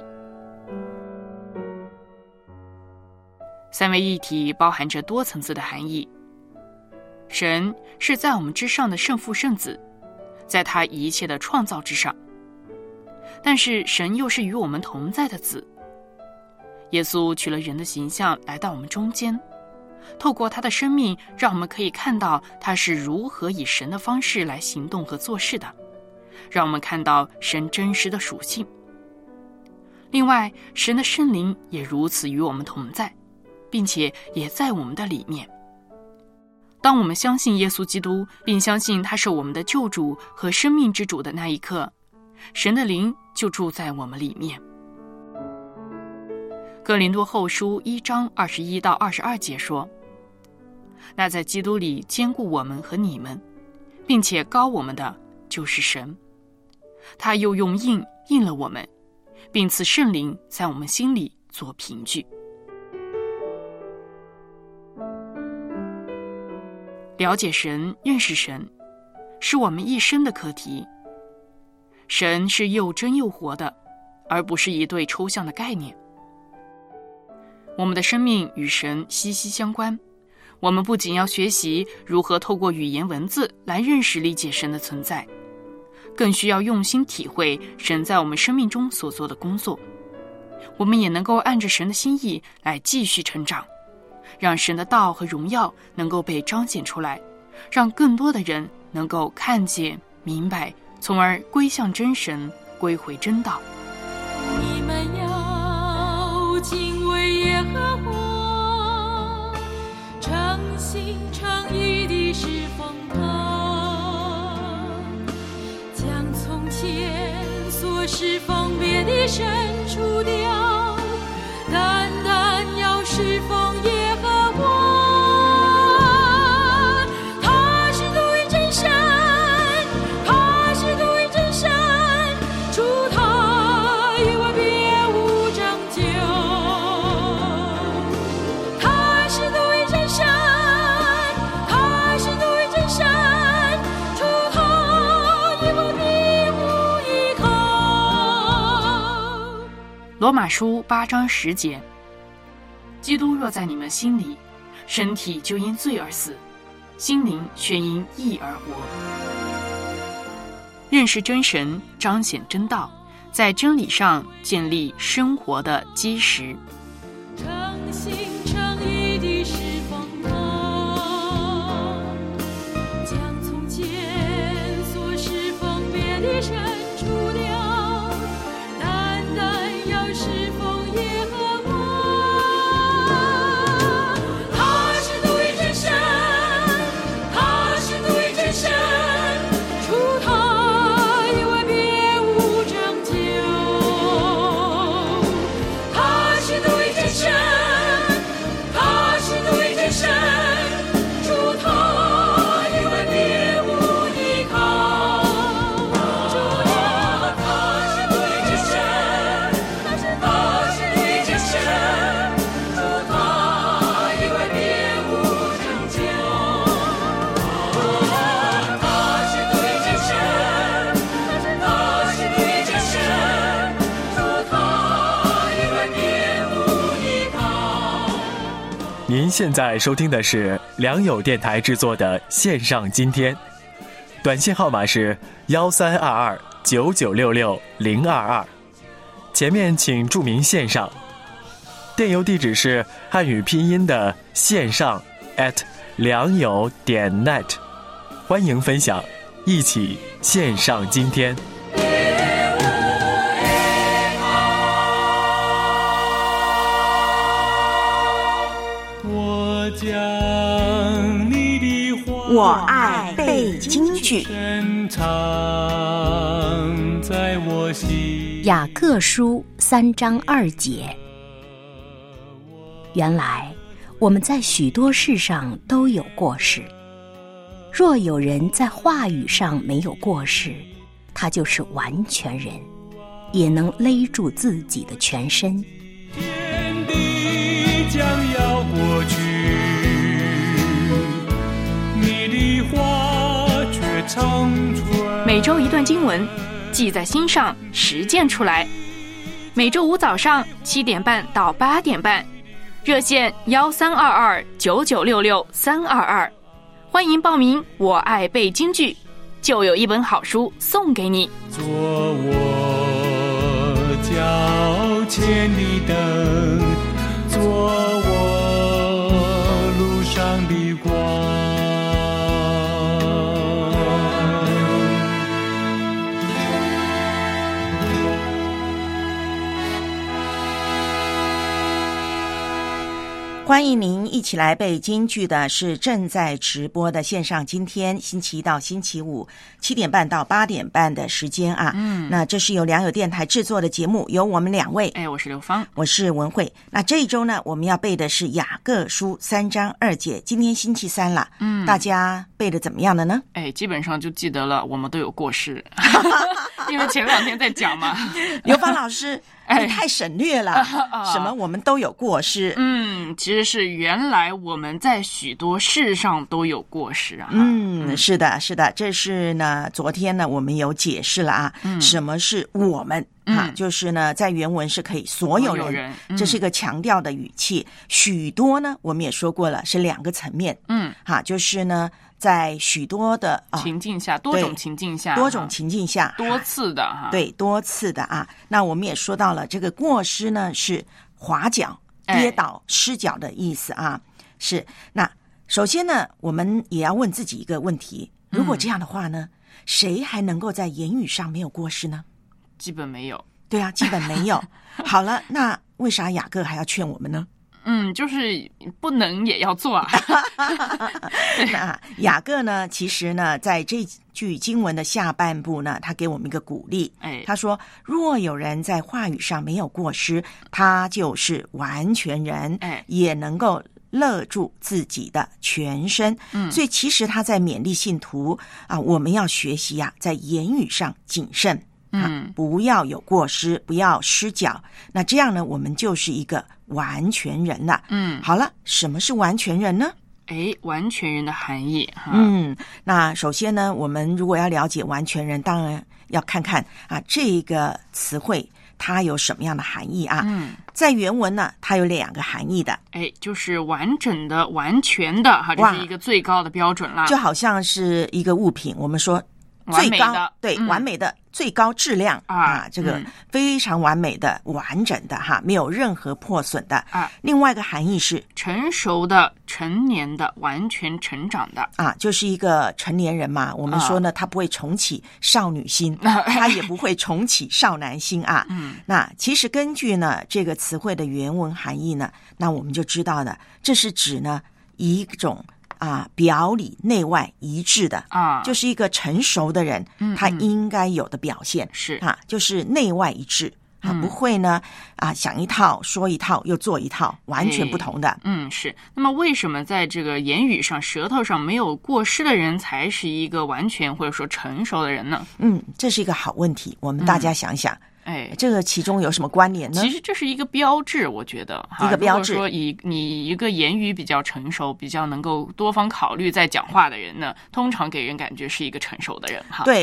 三位一体包含着多层次的含义。神是在我们之上的圣父圣子，在他一切的创造之上，但是神又是与我们同在的子。耶稣取了人的形象来到我们中间，透过他的生命，让我们可以看到他是如何以神的方式来行动和做事的，让我们看到神真实的属性。另外，神的圣灵也如此与我们同在，并且也在我们的里面。当我们相信耶稣基督，并相信他是我们的救主和生命之主的那一刻，神的灵就住在我们里面。哥林多后书1章21到22节说，那在基督里坚固我们和你们，并且膏我们的就是神，他又用印印了我们，并赐圣灵在我们心里做凭据。了解神、认识神，是我们一生的课题。神是又真又活的，而不是一对抽象的概念。我们的生命与神息息相关，我们不仅要学习如何透过语言文字来认识理解神的存在，更需要用心体会神在我们生命中所做的工作。我们也能够按着神的心意来继续成长，让神的道和荣耀能够被彰显出来，让更多的人能够看见、明白，从而归向真神，归回真道。 你们要敬畏耶和华，诚心诚意地侍奉他，将从前所侍奉别的神除掉，单单要侍奉耶和华。他是独一真神，他是独一真神，除他以外别无拯救。他是独一真神，他是独一真神，除他以外别无依靠。 罗马书8章10节，基督若在你们心里，身体就因罪而死，心灵却因义而活。认识真神，彰显真道，在真理上建立生活的基石。 诚心诚意地侍奉他，将从前所侍奉别的神除掉，单单要侍奉耶和华。他是独一真神，他是独一真神，除他以外别无拯救。他是独您现在收听的是良友电台制作的线上今天，短信号码是132299660022，前面请注明线上，电邮地址是汉语拼音的线上良友.net， 欢迎分享，一起线上今天。 我爱背京剧。 雅各书3章2节。原来我们在许多事上都有过失，若有人在话语上没有过失，他就是完全人，也能勒住自己的全身。 天地将要过去，你的话却长存。 每周一段经文，记在心上，实践出来。每周五早上7点半到8点半，热线132299662322，欢迎报名。我爱背京剧，就有一本好书送给你。 做我脚前的灯，做我路上的光。 欢迎您一起来背京剧的是正在直播的线上今天星期一到星期五7点半到8点半的时间啊。那这是由良友电台制作的节目，由我们2位， 我是刘芳， 我是文慧。那这一周呢，我们要背的是雅各书3章2节，今天星期3了，大家背的怎么样了呢？ 基本上就记得了，我们都有过失，因为前2天在讲嘛。 刘芳老师你太省略了，什么我们都有过失？ 其实是原来我们在许多事上都有过失啊。 是的，是的，这是呢，昨天呢我们有解释了啊，什么是我们啊？就是呢，在原文是可以所有人，这是一个强调的语气。许多呢，我们也说过了，是2个层面。就是呢，在许多的情境下，多种情境下， 多种情境下， 多次的哈， 对，多次的啊。那我们也说到了，这个过失呢是滑脚、跌倒、失脚的意思啊。是。那首先呢，我们也要问自己一个问题：如果这样的话呢，谁还能够在言语上没有过失呢？ 基本没有。 对啊，基本没有。好了，那为啥雅各还要劝我们呢？ 就是不能也要做啊。 那雅各呢，其实呢，在这句经文的下半部呢，他给我们一个鼓励。他说：若有人在话语上没有过失，他就是完全人，也能够勒住自己的全身。所以其实他在勉励信徒啊，我们要学习啊，在言语上谨慎。不要有过失，不要失脚。那这样呢，我们就是一个完全人了。好了，什么是完全人呢？ 完全人的含义。 那首先呢，我们如果要了解完全人，当然要看看啊，这个词汇它有什么样的含义啊？在原文呢，它有2个含义的。 就是完整的、完全的哈，这是一个最高的标准啦。 就好像是一个物品，我们说最高的，对，完美的最高质量啊，这个非常完美的、完整的哈，没有任何破损的啊。另外一个含义是成熟的、成年的、完全成长的啊，就是一个成年人嘛。我们说呢，他不会重启少女心，他也不会重启少男心啊。那其实根据呢这个词汇的原文含义呢，那我们就知道了，这是指呢一种表里内外一致的就是一个成熟的人，他应该有的表现是就是内外一致，不会呢想一套说一套又做一套，完全不同的。 是。那么为什么在这个言语上、舌头上没有过失的人才是一个完全或者说成熟的人呢？ 这是一个好问题，我们大家想想。这个其中有什么关联呢？ 其实这是一个标志，我觉得一个标志。 如果说你一个言语比较成熟、比较能够多方考虑在讲话的人呢，通常给人感觉是一个成熟的人哈。 对，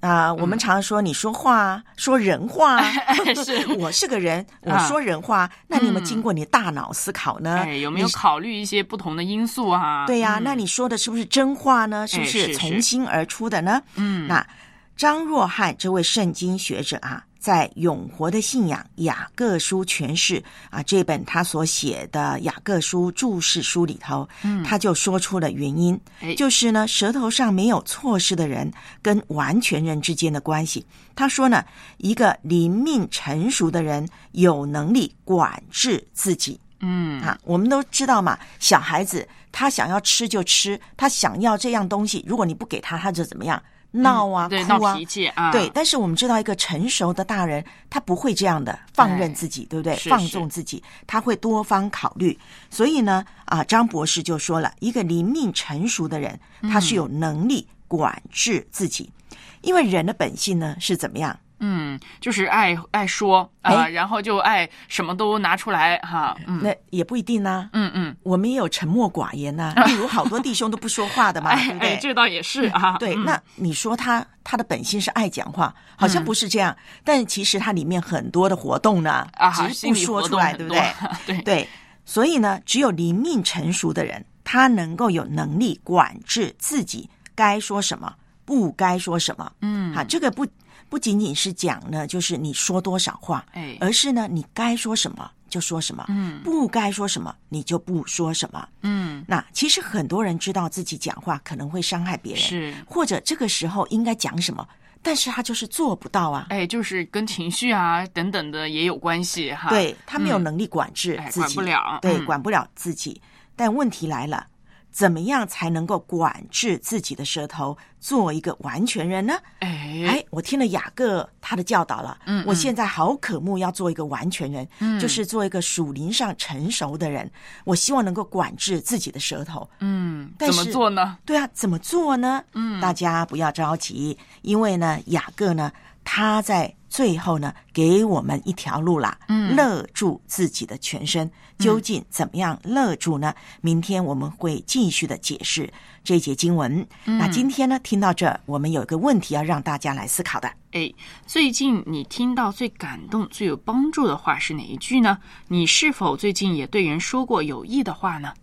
我们常说你说话说人话是我是个人，我说人话，那你有没有经过你的大脑思考呢？ 有没有考虑一些不同的因素啊？ 对呀，那你说的是不是真话呢？是不是从心而出的呢？那张若翰这位圣经学者在《永活的信仰雅各书诠释》这本他所写的雅各书注释书里头，他就说出了原因，就是呢，舌头上没有错失的人跟完全人之间的关系。他说呢，一个灵命成熟的人有能力管制自己。我们都知道嘛，小孩子他想要吃就吃，他想要这样东西，如果你不给他，他就怎么样？闹啊， 对， 哭啊， 闹脾气啊， 对。但是我们知道，一个成熟的大人，他不会这样的放任自己，对不对？放纵自己，他会多方考虑。所以呢，张博士就说了，一个灵命成熟的人，他是有能力管制自己，因为人的本性呢是怎么样？ 就是爱说然后就爱什么都拿出来哈。 那也不一定啊。我们也有沉默寡言啊，例如好多弟兄都不说话的嘛，对不对？ 这倒也是啊。 对，那你说他的本性是爱讲话，好像不是这样，但其实他里面很多的活动呢，只是不说出来，对不对？对，所以呢，只有灵命成熟的人，他能够有能力管制自己该说什么，不该说什么。这个不仅仅是讲呢，就是你说多少话，而是呢，你该说什么就说什么，不该说什么你就不说什么。那其实很多人知道自己讲话可能会伤害别人，或者这个时候应该讲什么，但是他就是做不到啊。 就是跟情绪等等的也有关系哈。 对，他没有能力管制自己， 管不了， 对，管不了自己。但问题来了，怎么样才能够管制自己的舌头，做一个完全人呢？我听了雅各他的教导了，我现在好渴慕要做一个完全人，就是做一个属灵上成熟的人。我希望能够管制自己的舌头。但是怎么做呢？ 对啊，怎么做呢？大家不要着急，因为呢，雅各呢，他在最后呢，给我们一条路啦，勒住自己的全身。究竟怎么样勒住呢？明天我们会继续的解释这一节经文。那今天呢，听到这，我们有一个问题要让大家来思考的。 最近你听到最感动、最有帮助的话是哪一句呢？你是否最近也对人说过有益的话呢？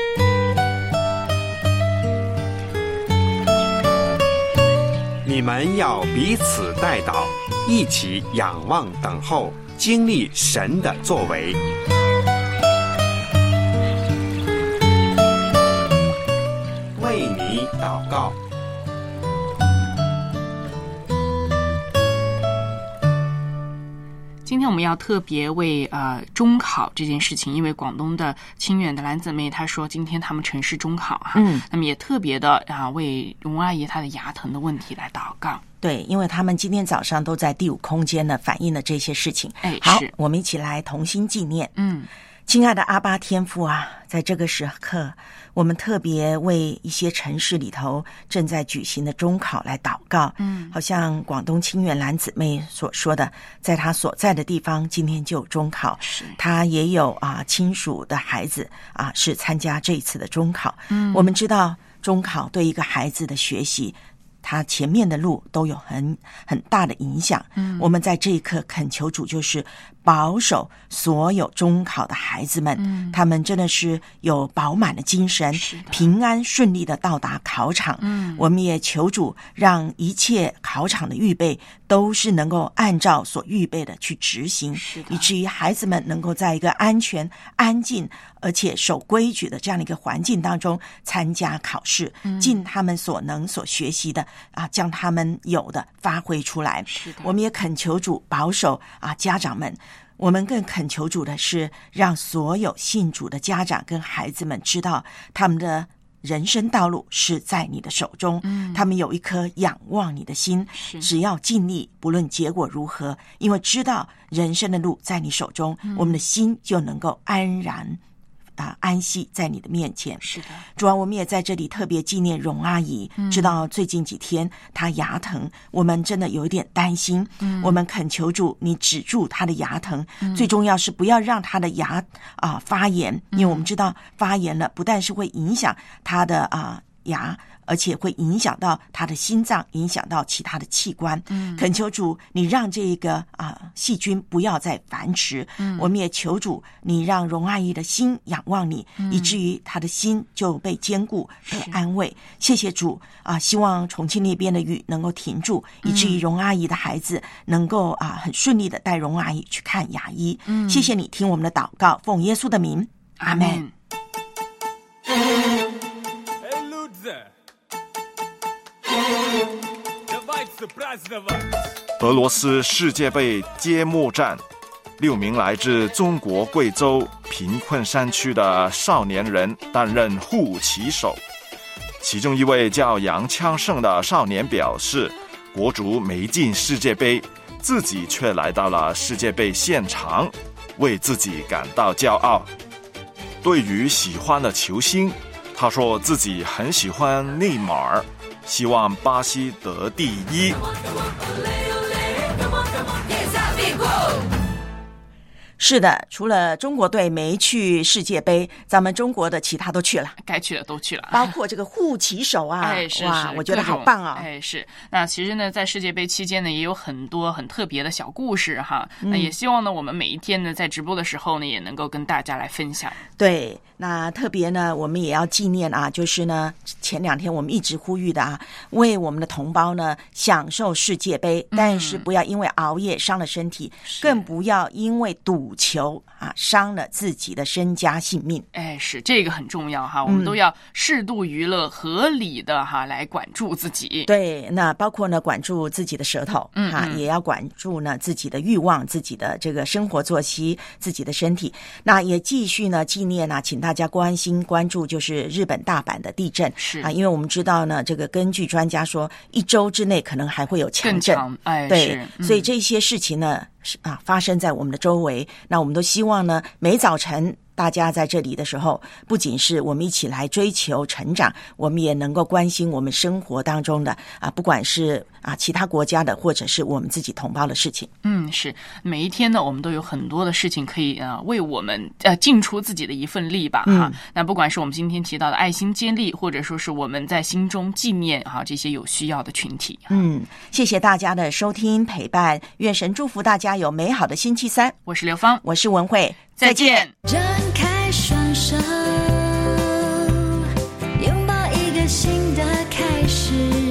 你们要彼此代祷，一起仰望等候，经历神的作为。为你祷告。 今天我们要特别为中考这件事情，因为广东的清远的兰姊妹她说今天他们城市中考那么也特别的为荣阿姨她的牙疼的问题来祷告。 对，因为他们今天早上都在第五空间呢反映了这些事情。好，我们一起来同心纪念。亲爱的阿爸天父啊，在这个时刻，我们特别为一些城市里头正在举行的中考来祷告。好像广东清远兰姊妹所说的，在她所在的地方今天就有中考，她也有亲属的孩子是参加这一次的中考。我们知道中考对一个孩子的学习，他前面的路都有很大的影响。我们在这一刻恳求主，就是保守所有中考的孩子们，他们真的是有饱满的精神，平安顺利的到达考场。我们也求主让一切考场的预备都是能够按照所预备的去执行，以至于孩子们能够在一个安全、安静而且守规矩的这样的一个环境当中参加考试，尽他们所能所学习的将他们有的发挥出来。我们也恳求主保守家长们。我们更恳求主的是，让所有信主的家长跟孩子们知道，他们的人生道路是在你的手中，他们有一颗仰望你的心，只要尽力，不论结果如何，因为知道人生的路在你手中，我们的心就能够安然安息在你的面前。 是的， 主啊，我们也在这里特别纪念荣阿姨，知道最近几天她牙疼，我们真的有一点担心。我们恳求主，你止住她的牙疼，最重要是不要让她的牙发炎，因为我们知道发炎了不但是会影响她的牙而且会影响到他的心脏，影响到其他的器官。恳求主，你让这个细菌不要再繁殖。我们也求主，你让荣阿姨的心仰望你，以至于她的心就被坚固、被安慰。谢谢主希望重庆那边的雨能够停住，以至于荣阿姨的孩子能够很顺利的带荣阿姨去看牙医。谢谢你听我们的祷告，奉耶稣的名，阿们。 俄罗斯世界杯揭幕战，6名来自中国贵州贫困山区的少年人担任护旗手。其中一位叫杨枪胜的少年表示，国足没进世界杯，自己却来到了世界杯现场，为自己感到骄傲。对于喜欢的球星，他说自己很喜欢内马尔，希望巴西得第一。 是的，除了中国队没去世界杯，咱们中国的其他都去了， 该去的都去了， 包括这个护旗手哇，我觉得好棒啊！ 是。那其实呢，在世界杯期间呢，也有很多很特别的小故事哈。那也希望呢，我们每一天呢，在直播的时候呢，也能够跟大家来分享。 对，那特别呢，我们也要纪念就是呢，前2天我们一直呼吁的为我们的同胞呢享受世界杯，但是不要因为熬夜伤了身体，更不要因为赌球伤了自己的身家性命。 是这个很重要哈，我们都要适度娱乐，合理的来管住自己。 对，那包括呢管住自己的舌头，也要管住呢自己的欲望，自己的这个生活作息，自己的身体。那也继续呢纪念请大家关注就是日本大阪的地震。 是因为我们知道呢，这个根据专家说，1周之内可能还会有强震。对，所以这些事情呢发生在我们的周围。那我们都希望呢，每早晨大家在这里的时候，不仅是我们一起来追求成长，我们也能够关心我们生活当中的不管是其他国家的，或者是我们自己同胞的事情。 是每一天呢，我们都有很多的事情可以为我们尽出自己的一份力吧那不管是我们今天提到的爱心接力，或者说是我们在心中纪念这些有需要的群体。 谢谢大家的收听陪伴，愿神祝福大家有美好的星期三。 我是刘芳， 我是文慧， 再见。 张开双手，拥抱一个新的开始。